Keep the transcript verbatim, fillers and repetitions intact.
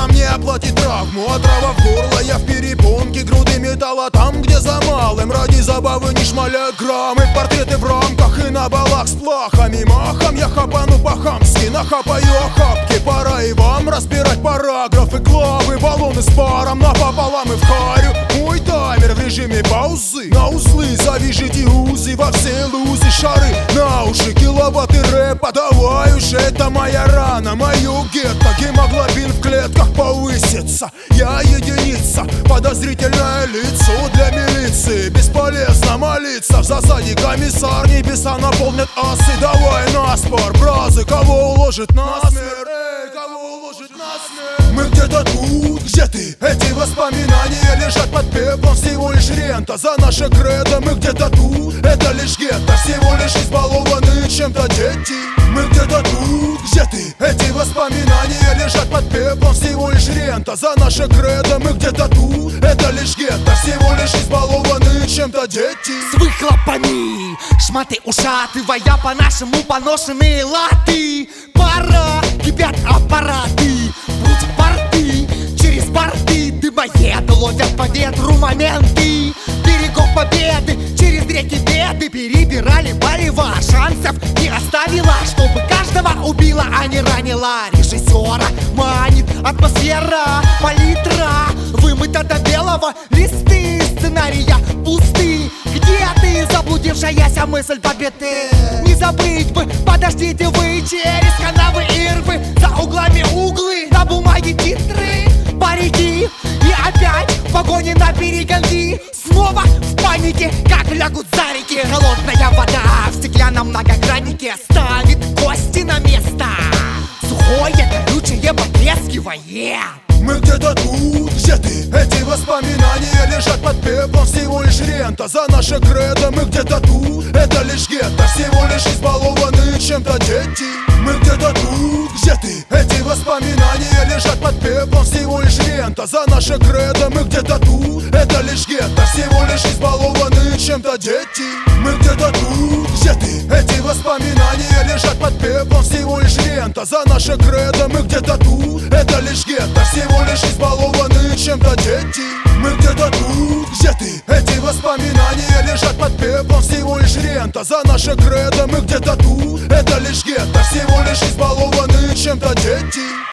на мне оплатить травму. Отрава в горло, я в перепонке, груды металла там, где за малым. Ради забавы не шмаляют граммы, портреты в рамках и на балах с плахами. Махом я хапану по-хамски, нахапаю охапки. Пора и вам разбирать параграфы, главы, баллоны с паром напополам и в харю. Мой таймер в режиме паузы, на узлы завяжите узы, во все лузы шары, на уши киловатты рэпа. Давай уж, это моя рана, мою гетто. Гемоглобин в клетках повысится, я единица, подозрительное лицо для милиции. Бесполезно молиться, в засаде комиссар, небеса наполнят асы. Давай наспор, бразы, кого уложит на смерть? Эй, кого уложит на смерть? Мы где-то тут, где ты? Эти воспоминания лежат под пеплом, всего лишь рента за наше кредо. Мы где-то тут, это лишь гетто, всего лишь избалованные чем-то дети. Мы где-то тут, где ты? Эти воспоминания лежат под пеплом, всего лишь рента за наше кредо. Мы где-то тут, это лишь гетто, всего лишь избалованные чем-то дети. С выхлопами, шматы ушаты, воя по-нашему поношенные латы. Пора, кипят аппараты, будь порты, через порты дымоеды ловят по ветру моменты. Берегов победы, через реки беды перебирали палево, шансов не оставила, чтобы каждого убила, а не ранила. Режиссера манит атмосфера, палитра вымыта до белого, листы сценария пусты. Где ты, заблудившаяся мысль победы? Не забыть бы, подождите вы, через канавы и рвы, за углами углы, на бумаге титры, парики. И опять в погоне на перегонки, снова в панике, как лягут за реки. Холодная вода в стеклянном многограннике ставит кости на место. Сухое, колючее, потрескивает. Мы где-то тут, где ты? Эти воспоминания лежат под пеплом, всего лишь рента за наше кредо. Мы где-то тут, это лишь гетто, всего лишь избалованные чем-то дети. Мы где-то тут, где ты? Эти воспоминания лежат под пеплом, всего лишь рента за наше кредо. Мы где-то тут, это лишь гетто, всего лишь избалованные чем-то дети. Мы где-то тут, где ты? Эти воспоминания лежат под пеплом, всего лишь рента за наше кредо. Мы где-то тут, это лишь гетто, всего лишь избалованные чем-то дети. Мы где-то тут, где ты? Эти воспоминания лежат под пеплом, всего лишь рента за наше кредо. Мы где-то тут, это лишь гетто, всего лишь избалованные чем-то дети.